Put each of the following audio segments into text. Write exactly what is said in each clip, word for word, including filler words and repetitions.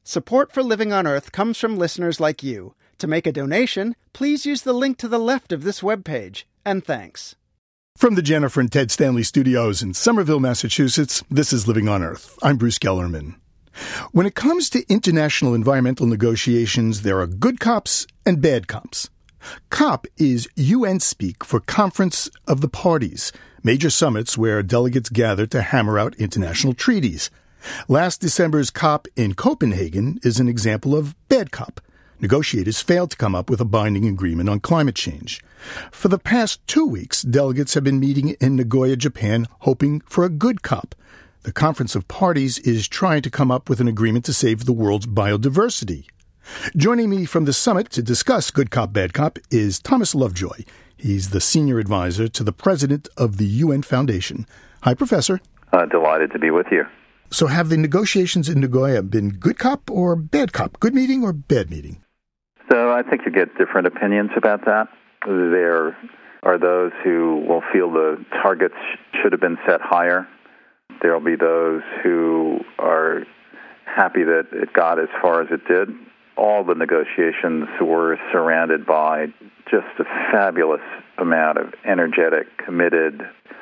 Support for Living on Earth comes from listeners like you. To make a donation, please use the link to the left of this webpage. And thanks. From the Jennifer and Ted Stanley Studios in Somerville, Massachusetts, this is Living on Earth. I'm Bruce Gellerman. When it comes to international environmental negotiations, there are good cops and bad cops. COP is U N speak for Conference of the Parties, major summits where delegates gather to hammer out international treaties. Last December's COP in Copenhagen is an example of bad cop. Negotiators failed to come up with a binding agreement on climate change. For the past two weeks, delegates have been meeting in Nagoya, Japan, hoping for a good COP. The Conference of Parties is trying to come up with an agreement to save the world's biodiversity. Joining me from the summit to discuss good cop, bad cop is Thomas Lovejoy. He's the senior advisor to the president of the U N Foundation. Hi, Professor. Uh, delighted to be with you. So have the negotiations in Nagoya been good cop or bad cop? Good meeting or bad meeting? So I think you get different opinions about that. There are those who will feel the targets should have been set higher. There will be those who are happy that it got as far as it did. All the negotiations were surrounded by just a fabulous amount of energetic, committed,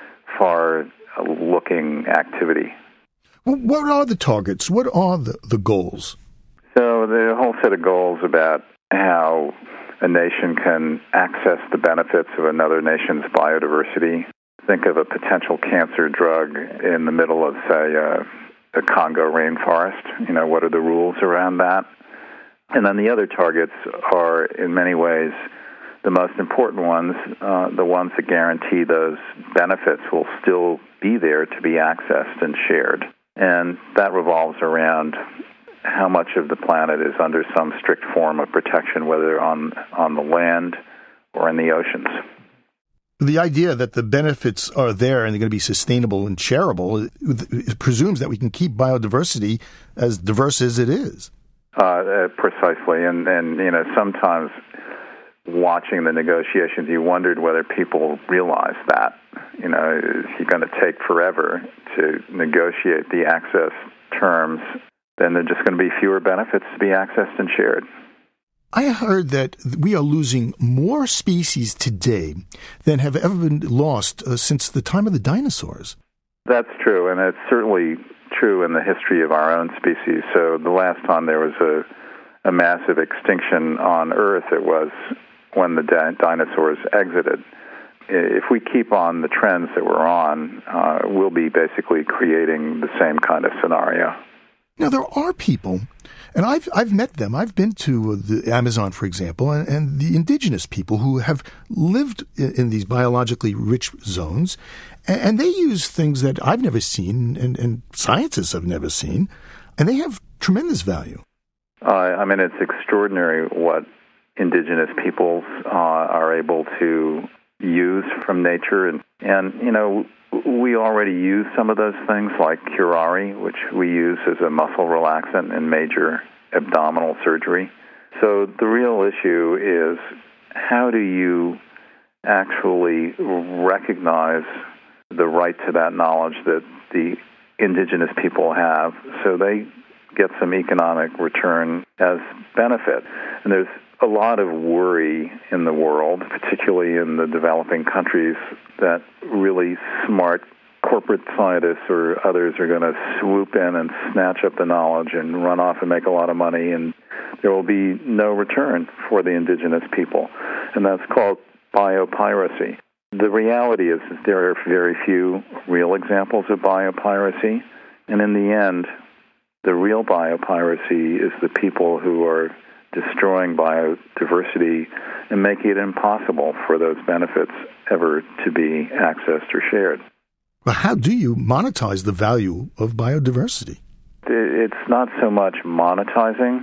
far-looking activity. Well, what are the targets? What are the, the goals? So there are a whole set of goals about how a nation can access the benefits of another nation's biodiversity. Think of a potential cancer drug in the middle of, say, uh, the Congo rainforest. You know, what are the rules around that? And then the other targets are, in many ways, the most important ones, uh, the ones that guarantee those benefits will still be there to be accessed and shared. And that revolves around how much of the planet is under some strict form of protection, whether on on the land or in the oceans. The idea that the benefits are there and they're going to be sustainable and shareable it presumes that we can keep biodiversity as diverse as it is. Uh, uh, precisely, and, and you know, sometimes watching the negotiations, you wondered whether people realize that. You know, is he going to take forever to negotiate the access terms? Then there are just going to be fewer benefits to be accessed and shared. I heard that we are losing more species today than have ever been lost uh, since the time of the dinosaurs. That's true, and it's certainly true in the history of our own species. So the last time there was a, a massive extinction on Earth, it was when the di- dinosaurs exited. If we keep on the trends that we're on, uh, we'll be basically creating the same kind of scenario. Now, there are people, and I've I've met them. I've been to the Amazon, for example, and, and the indigenous people who have lived in, in these biologically rich zones, and, and they use things that I've never seen and, and scientists have never seen, and they have tremendous value. Uh, I mean, it's extraordinary what indigenous peoples uh, are able to use from nature, and, and you know, we already use some of those things like curare, which we use as a muscle relaxant in major abdominal surgery. So the real issue is how do you actually recognize the right to that knowledge that the indigenous people have so they get some economic return as benefit. And there's a lot of worry in the world, particularly in the developing countries, that really smart corporate scientists or others are going to swoop in and snatch up the knowledge and run off and make a lot of money, and there will be no return for the indigenous people. And that's called biopiracy. The reality is that there are very few real examples of biopiracy, and in the end, the real biopiracy is the people who are destroying biodiversity and making it impossible for those benefits ever to be accessed or shared. Well, how do you monetize the value of biodiversity? It's not so much monetizing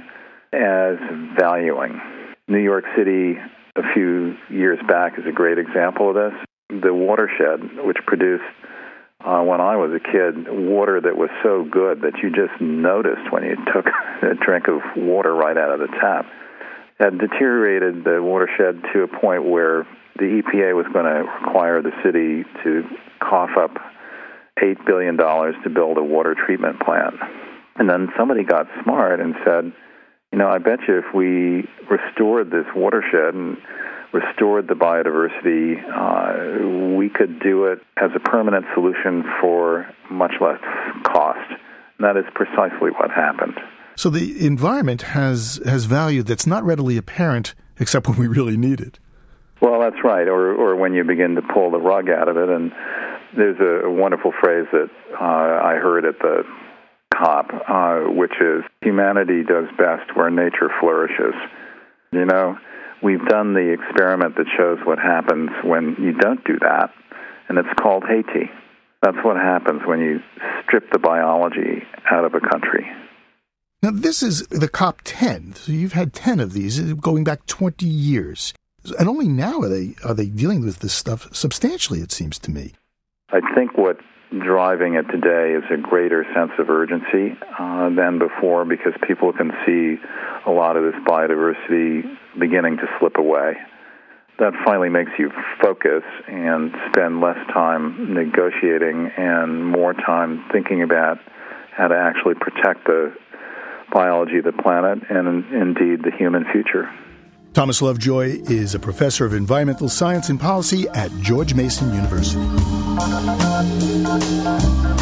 as valuing. New York City a few years back is a great example of this. The watershed, which produced, uh, when I was a kid, water that was so good that you just noticed when you took a drink of water right out of the tap, had deteriorated the watershed to a point where the E P A was going to require the city to cough up eight billion dollars to build a water treatment plant. And then somebody got smart and said, you know, I bet you if we restored this watershed and restored the biodiversity, uh, we could do it as a permanent solution for much less cost. And that is precisely what happened. So the environment has, has value that's not readily apparent except when we really need it. Well, that's right, or or when you begin to pull the rug out of it. And there's a wonderful phrase that uh, I heard at the COP, uh, which is, humanity does best where nature flourishes. You know, we've done the experiment that shows what happens when you don't do that, and it's called Haiti. That's what happens when you strip the biology out of a country. Now, this is the COP ten. So you've had ten of these going back twenty years. And only now are they are they dealing with this stuff substantially, it seems to me. I think what's driving it today is a greater sense of urgency uh, than before, because people can see a lot of this biodiversity beginning to slip away. That finally makes you focus and spend less time negotiating and more time thinking about how to actually protect the biology of the planet and, indeed, the human future. Thomas Lovejoy is a professor of environmental science and policy at George Mason University.